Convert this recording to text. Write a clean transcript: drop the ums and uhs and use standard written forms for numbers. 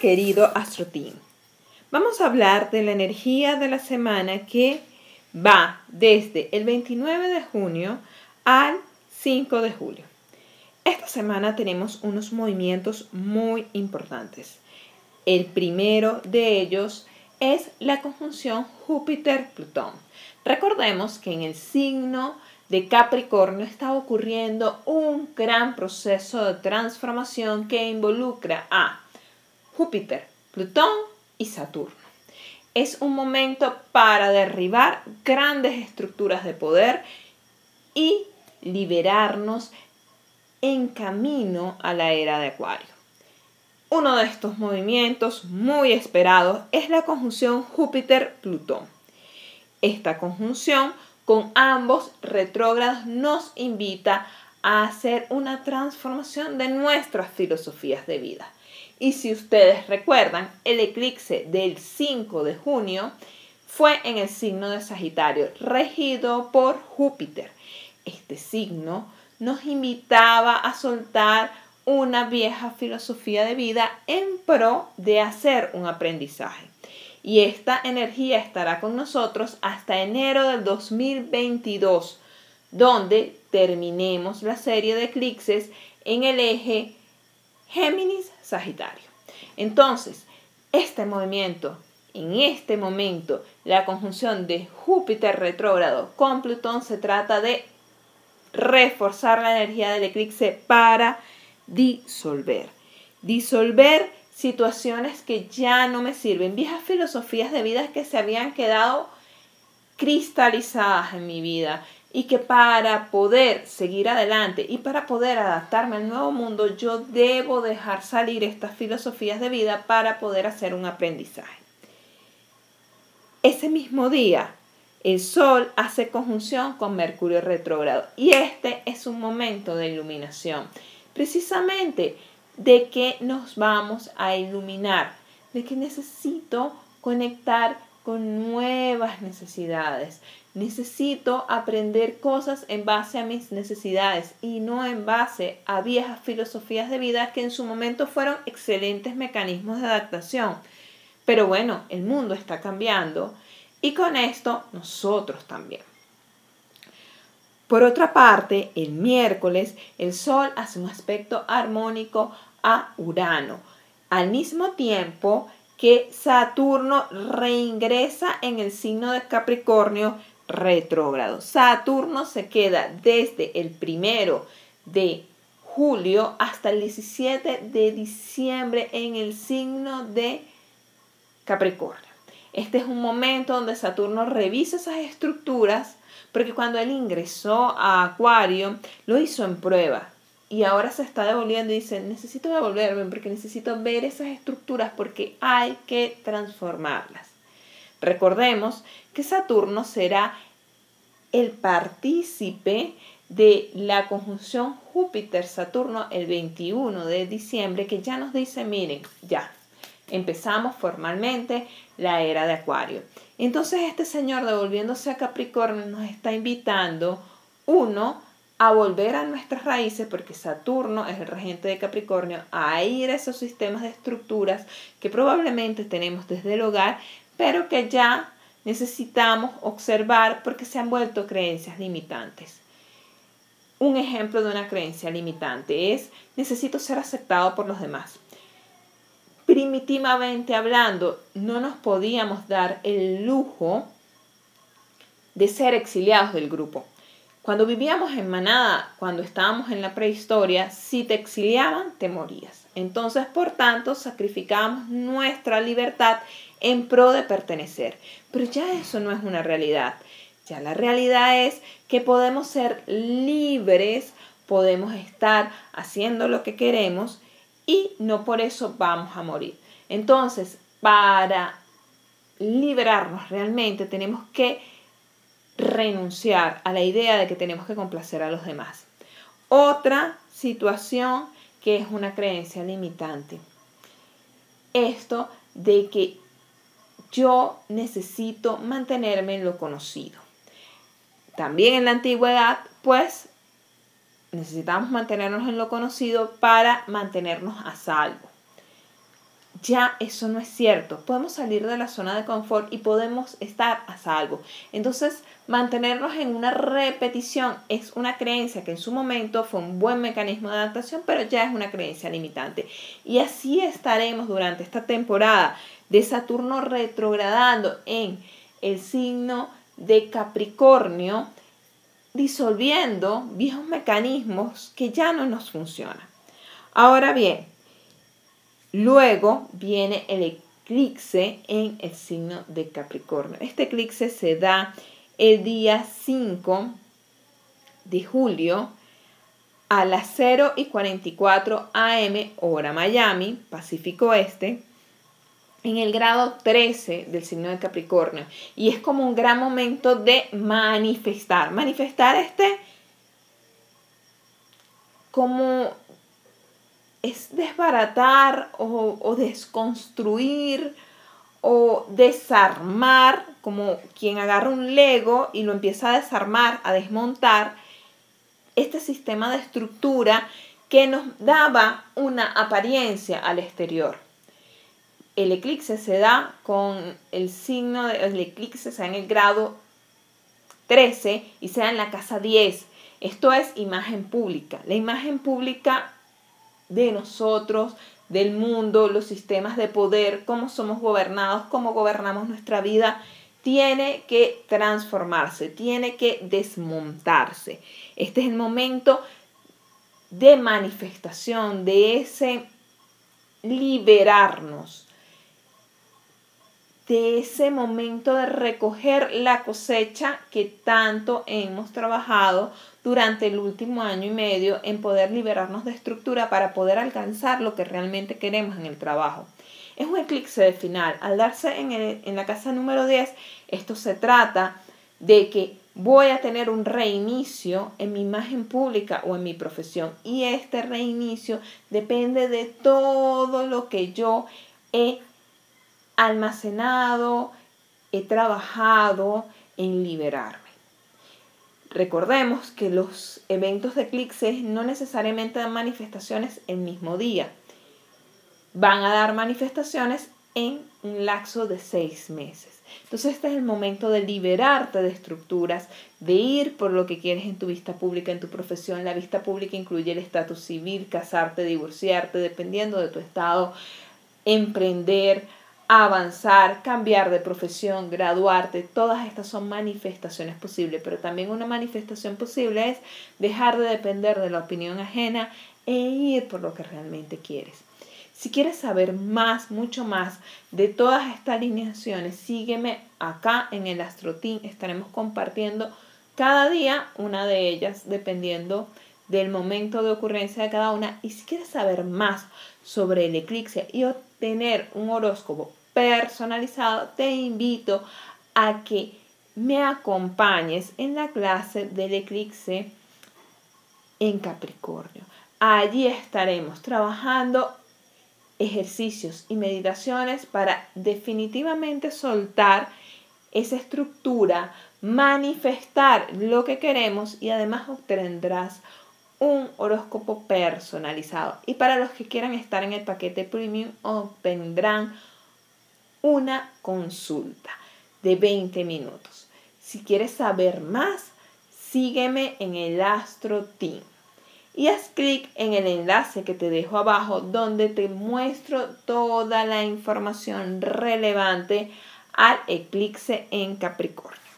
querido Astro Team. Vamos a hablar de la energía de la semana que va desde el 29 de junio al 5 de julio. Esta semana tenemos unos movimientos muy importantes. El primero de ellos es la conjunción Júpiter-Plutón. Recordemos que en el signo de Capricornio está ocurriendo un gran proceso de transformación que involucra a Júpiter, Plutón y Saturno. Es un momento para derribar grandes estructuras de poder y liberarnos en camino a la era de Acuario. Uno de estos movimientos muy esperados es la conjunción Júpiter-Plutón. Esta conjunción con ambos retrógrados nos invita a hacer una transformación de nuestras filosofías de vida. Y si ustedes recuerdan, el eclipse del 5 de junio fue en el signo de Sagitario, regido por Júpiter. Este signo nos invitaba a soltar una vieja filosofía de vida en pro de hacer un aprendizaje. Y esta energía estará con nosotros hasta enero del 2022, donde terminemos la serie de eclipses en el eje Géminis-Sagitario. Entonces, en este momento, la conjunción de Júpiter retrógrado con Plutón se trata de reforzar la energía del eclipse para disolver situaciones que ya no me sirven, viejas filosofías de vida que se habían quedado cristalizadas en mi vida y que para poder seguir adelante y para poder adaptarme al nuevo mundo, yo debo dejar salir estas filosofías de vida para poder hacer un aprendizaje. Ese mismo día, el Sol hace conjunción con Mercurio retrógrado y este es un momento de iluminación. Precisamente, ¿de qué nos vamos a iluminar? De que necesito conectar con nuevas necesidades. Necesito aprender cosas en base a mis necesidades y no en base a viejas filosofías de vida que en su momento fueron excelentes mecanismos de adaptación. Pero bueno, el mundo está cambiando y con esto nosotros también. Por otra parte, el miércoles el Sol hace un aspecto armónico a Urano, al mismo tiempo que Saturno reingresa en el signo de Capricornio retrógrado. Saturno se queda desde el 1 de julio hasta el 17 de diciembre en el signo de Capricornio. Este es un momento donde Saturno revisa esas estructuras, porque cuando él ingresó a Acuario, lo hizo en prueba. Y ahora se está devolviendo y dice, necesito devolverme porque necesito ver esas estructuras porque hay que transformarlas. Recordemos que Saturno será el partícipe de la conjunción Júpiter-Saturno el 21 de diciembre, que ya nos dice, miren, ya empezamos formalmente la era de Acuario. Entonces este señor, devolviéndose a Capricornio, nos está invitando, a volver a nuestras raíces, porque Saturno es el regente de Capricornio, a ir a esos sistemas de estructuras que probablemente tenemos desde el hogar, pero que ya necesitamos observar porque se han vuelto creencias limitantes. Un ejemplo de una creencia limitante es, necesito ser aceptado por los demás. Primitivamente hablando, no nos podíamos dar el lujo de ser exiliados del grupo. Cuando vivíamos en manada, cuando estábamos en la prehistoria, si te exiliaban, te morías. Entonces, por tanto, sacrificábamos nuestra libertad en pro de pertenecer. Pero ya eso no es una realidad. Ya la realidad es que podemos ser libres, podemos estar haciendo lo que queremos y no por eso vamos a morir. Entonces, para liberarnos realmente tenemos que renunciar a la idea de que tenemos que complacer a los demás. Otra situación que es una creencia limitante. Esto de que yo necesito mantenerme en lo conocido. También en la antigüedad, pues, necesitamos mantenernos en lo conocido para mantenernos a salvo. ya eso no es cierto. Podemos salir de la zona de confort y podemos estar a salvo. Entonces, mantenernos en una repetición es una creencia que en su momento fue un buen mecanismo de adaptación, pero ya es una creencia limitante. Y así estaremos durante esta temporada de Saturno retrogradando en el signo de Capricornio, disolviendo viejos mecanismos que ya no nos funcionan. Ahora bien, luego viene el eclipse en el signo de Capricornio. Este eclipse se da el día 5 de julio a las 0:44 AM, hora Miami, Pacífico Este, en el grado 13 del signo de Capricornio. Y es como un gran momento de manifestar. Manifestar como es desbaratar o desconstruir o desarmar, como quien agarra un Lego y lo empieza a desarmar, a desmontar, este sistema de estructura que nos daba una apariencia al exterior. El eclipse se da con el signo del eclipse, se da en el grado 13 y se da en la casa 10. Esto es imagen pública. La imagen pública de nosotros, del mundo, los sistemas de poder, cómo somos gobernados, cómo gobernamos nuestra vida, tiene que transformarse, tiene que desmontarse. Este es el momento de manifestación, de ese liberarnos, de ese momento de recoger la cosecha que tanto hemos trabajado durante el último año y medio en poder liberarnos de estructura para poder alcanzar lo que realmente queremos en el trabajo. Es un eclipse de final. Al darse en la casa número 10, esto se trata de que voy a tener un reinicio en mi imagen pública o en mi profesión. Y este reinicio depende de todo lo que yo he almacenado, he trabajado en liberarme. Recordemos que los eventos de eclipses no necesariamente dan manifestaciones el mismo día. Van a dar manifestaciones en un lapso de 6 meses. Entonces este es el momento de liberarte de estructuras, de ir por lo que quieres en tu vista pública, en tu profesión. La vista pública incluye el estatus civil, casarte, divorciarte, dependiendo de tu estado, emprender, avanzar, cambiar de profesión, graduarte. Todas estas son manifestaciones posibles, pero también una manifestación posible es dejar de depender de la opinión ajena e ir por lo que realmente quieres. Si quieres saber más, mucho más de todas estas alineaciones, sígueme acá en el Astro Team. Estaremos compartiendo cada día una de ellas, dependiendo del momento de ocurrencia de cada una. Y si quieres saber más sobre el eclipse y obtener un horóscopo personalizado, te invito a que me acompañes en la clase del eclipse en Capricornio. Allí estaremos trabajando ejercicios y meditaciones para definitivamente soltar esa estructura, manifestar lo que queremos y además obtendrás un horóscopo personalizado. Y para los que quieran estar en el paquete premium, obtendrán una consulta de 20 minutos. Si quieres saber más, sígueme en el Astro Team y haz clic en el enlace que te dejo abajo, donde te muestro toda la información relevante al eclipse en Capricornio.